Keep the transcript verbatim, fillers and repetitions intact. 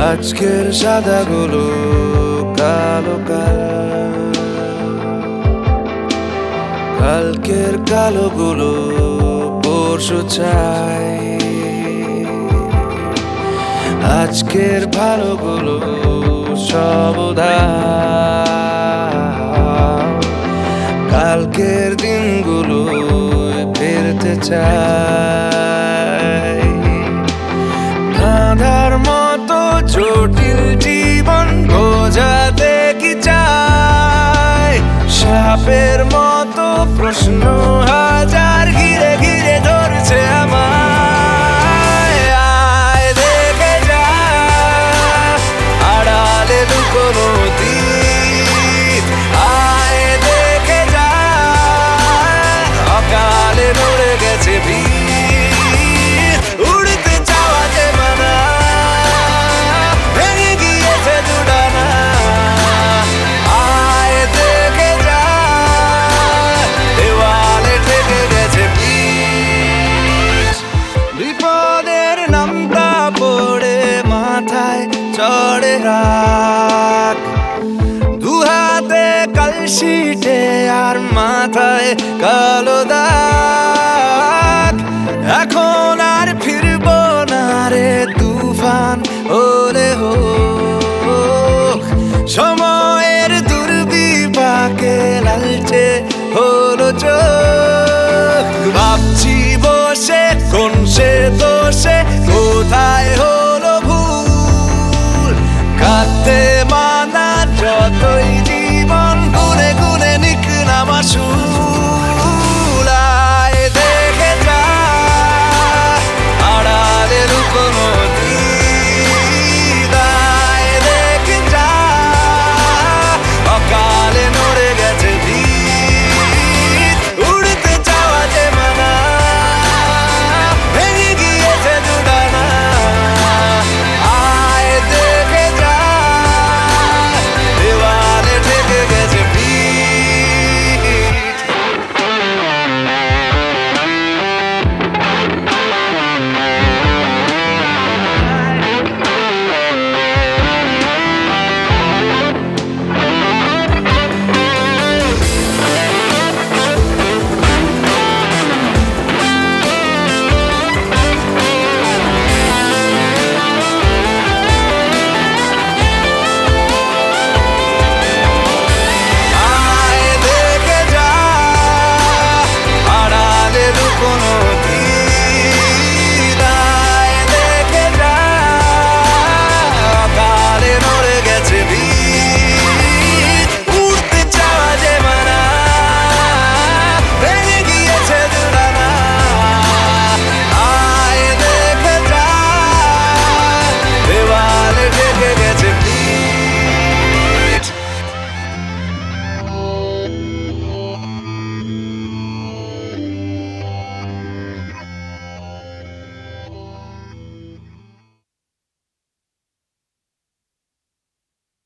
আজকের সাদাগুলো কালো কাল, কালকের কালোগুলো পরশু চাই, আজকের ভালোগুলো সব উধার, কালকের দিনগুলো ফিরতে চাই। ধাঁধার মতো জটিল জীবন বোঝাতে কি চাই, সাপের মতো প্রশ্ন হাজার ঘিরে ঘিরে ধরছে আমায়। আয় দেখে যা আড়ালে লুকোনো দিক, আয় দেখে যা অকালে নড়ে গেছে ভিড়, উড়তে চাওয়া যে মানা ভেঙে গিয়েছে দুডানা। আয় দেখে যা দেওয়ালে ঠেকে গেছে পিঠ, বিপদের নামটা পড়ে মাথায় চড়ে রাগ, দুহাতে কলসিটে আর মাথায় কাল